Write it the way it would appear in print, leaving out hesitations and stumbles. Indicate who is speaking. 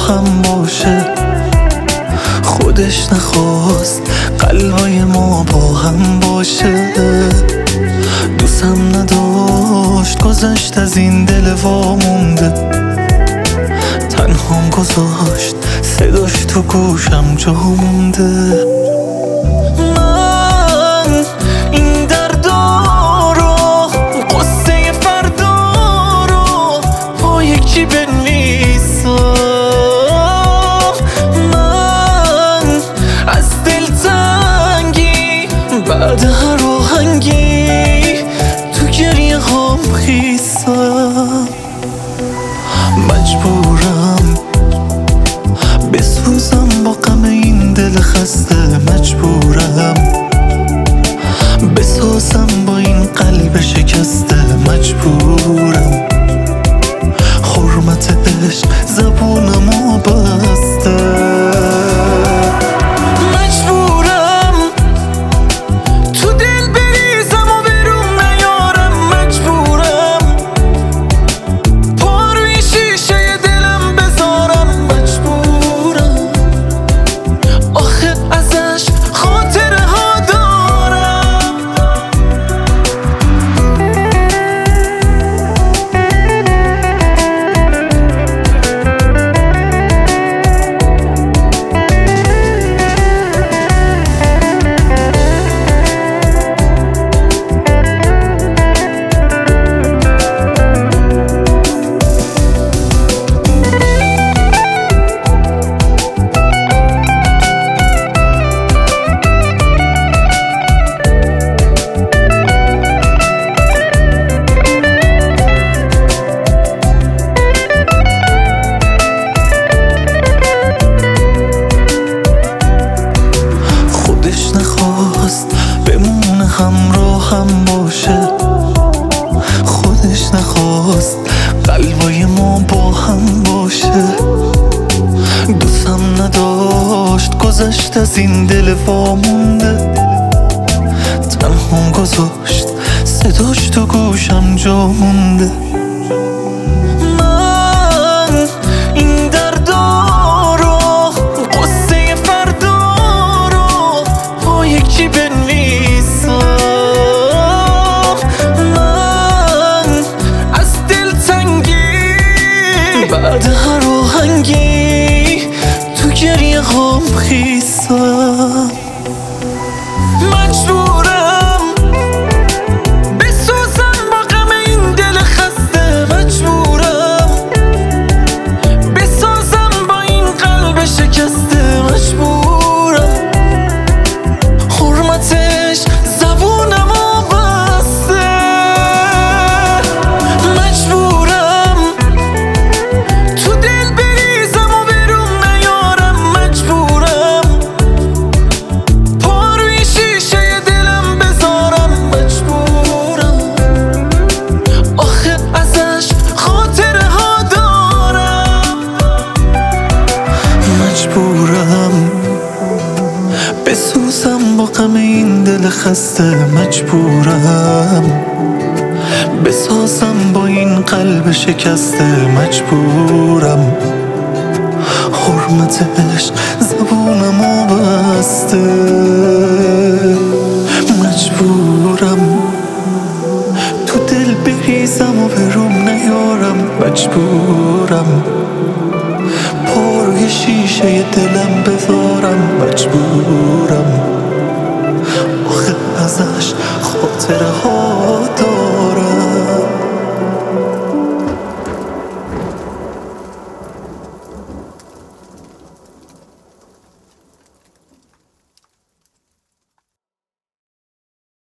Speaker 1: هم باشه. خودش نخواست قلبای ما با هم باشه. دوستم نداشت گذشت از این دل وامونده. تنهام گذاشت صداش تو گوشم جا مونده. من این دردا رو قصه فردا رو با یکی بنویسم. من از دلتنگی بعد هر آهنگی تو گریه هام خیسم. مجبورم بسوزم با غم این دل خسته. مجبورم بسازم با این قلب شکسته. مجبورم حرمت عشق زبونمو بسته. مجبورم تو دل بریزم و برون نیارم. مجبورم پا روی شیشه دلم بذارم. مجبورم آخه ازش خاطره ها دارم. بمونه همراه هم باشه. خودش نخواست قلبای ما با هم باشه. دوستم نداشت گذشت از این دل وامونده. تنهام گذاشت صداش تو گوشم جا مونده. من این دردا رو قصه فردا رو با یکی بنویسم. من از دلتنگی بعد هر آهنگی تو گریه هام خیسم. مجبورم بسوزم با غم این دل خسته. مجبورم بسازم با این قلب شکسته. مجبورم حرمتش زبونمو بسته. مجبورم تو دل بریزم و برون نیارم. مجبورم پا روی شیشه دلم بذارم. مجبورم آخه ازش خاطره ها دارم. مجبورم بسوزم با غم این دل خسته. مجبورم بسازم با این قلب شکسته. مجبورم حرمت عشق زبونمو بسته. مجبورم تو دل بریزم و برون نیارم. مجبورم پا روی شیشه دلم بذارم. مجبورم آخه ازش خاطره ها